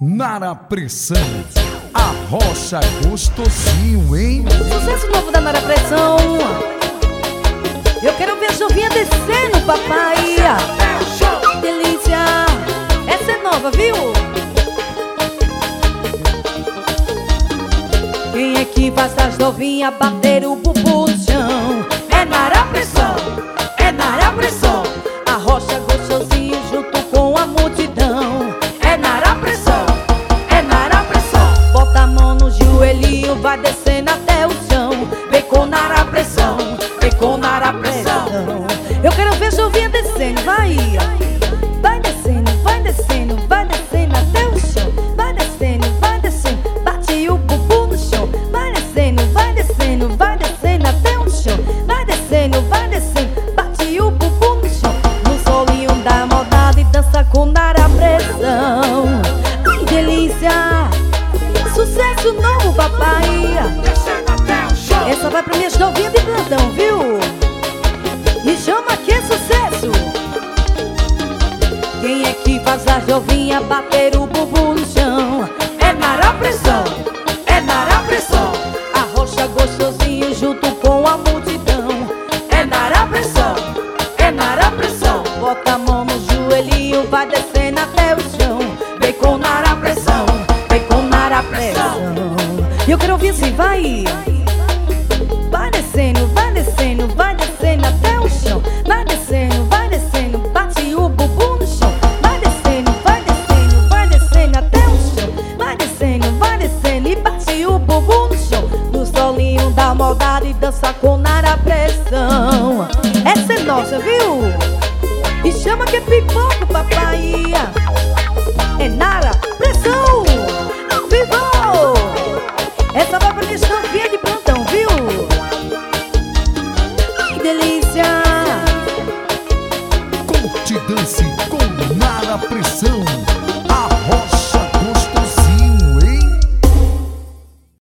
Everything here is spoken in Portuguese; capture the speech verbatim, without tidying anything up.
Nara Pressão, a rocha gostosinho, hein? Sucesso novo da Nara Pressão. Eu quero ver a Jovinha descendo, papai. Delícia, essa é nova, viu? Quem é que faz as novinhas bater o bumbum no chão? É Nara Pressão, é Nara Pressão. A rocha gostosinho junto com a multidão. É Nara Pressão, é Nara Pressão. Bota a mão no joelhinho, vai descendo até o chão. Vem com Nara Pressão, vem com Nara Pressão. Eu quero ver a Jovinha descendo, vai. Vai descendo, vai descendo, vai descendo até o chão. Vai descendo, vai descendo, bate o bumbum no chão. Vai descendo, vai descendo, vai descendo até o chão. Vai descendo, vai descendo, bate o bumbum no chão. No solinho da maldade dança com Nara Pressão. Ai, delícia, sucesso novo, papai. Essa vai pra minhas novinhas de plantão, viu? Me chama que é sucesso. Quem é que faz a jovinha bater o bumbum no chão? É Nara Pressão, é Nara Pressão. A rocha gostosinho junto com a multidão. É Nara Pressão, é Nara Pressão. Bota a mão no joelhinho, vai descendo até o chão. Vem com Nara Pressão, vem com Nara Pressão. E eu quero ouvir assim, vai. Vai descendo, vai descendo, vai descendo até o chão. Vai descendo, vai descendo, bate o bumbum no chão. Vai descendo, vai descendo, vai descendo até o chão. Vai descendo, vai descendo e bate o bumbum no chão. No solinho da maldade dança com Nara Pressão. Essa é nossa, viu? E chama que é pipoca, papai. É Nara Pressão, ao vivo. Essa vai pra questão via de plantão, viu? Ai, delícia. Curte, dance com Nara Pressão.